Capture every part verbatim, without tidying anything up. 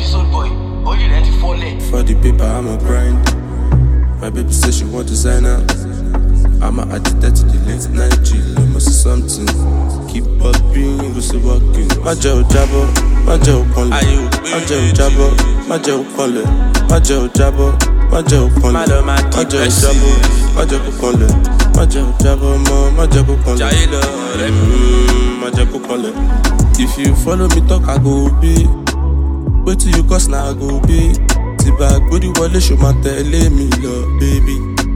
this old boy. All you let it fall in. For the paper, I'm a grind. My baby says she want designer. I'm a addicted to the late night G. You must see something. Keep popping, you go see walking. My jail jabber, my jail conle. My jail jabber, my jail conle. My jail jabber, my jail conle. My jail jabber, my jail conle. My jail jabber, my jail conle. My jail conle. If you follow me talk, I go be. Wait till you cause now I go be. Tibag body wale show my tele me love baby.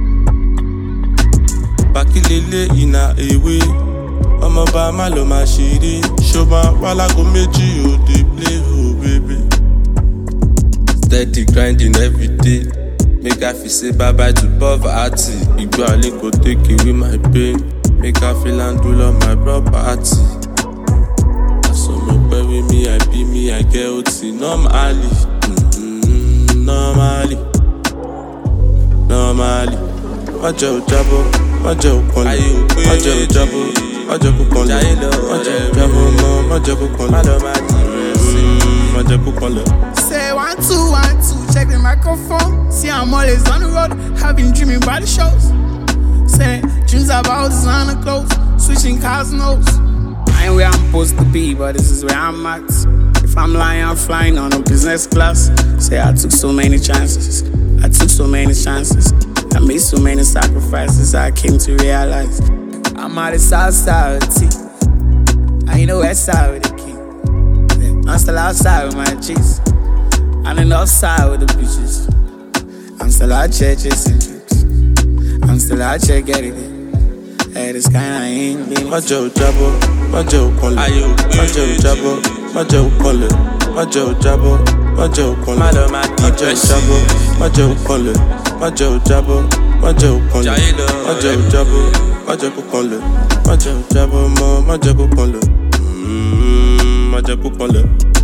Bakilele ina ewe. Omo ba ma lo ma shiri. Show ma wala go meji o dey play oh baby. Steady grinding every day. Make I feel say bye bye to poverty. Igbo ale go take away my pain. Make I feel and do love my property. With me, I be me, I get O T normally, mm-hmm, normally, normally. My jail jabber, my jail conle, my jail jabber, my jail conle, my jail jabber, my jail conle, my jail conle. Say one two one two, check the microphone. See I'm always on the road, have been dreaming about the shows. Say dreams about designer clothes, switching cars notes. I ain't where I'm supposed to be, but this is where I'm at. If I'm lying, I'm flying on a business class. Say I took so many chances, I took so many chances. I made so many sacrifices, I came to realize I'm out the south side of the T. I ain't the west side with the king. I'm still outside with my G's. I'm in the north side with the bitches. I'm still out here chasing trips. I'm still out here getting it. Hey, this kind I ain't been. My jail jabber, my jail conle. My jail jabber, my jail conle. My jail jabber, my jail conle. My jail jabber, my jail conle. My jail jabber, my jail conle. My jail jabber, my jail conle. My jail jabber, my jail conle. Mmm, my jail conle.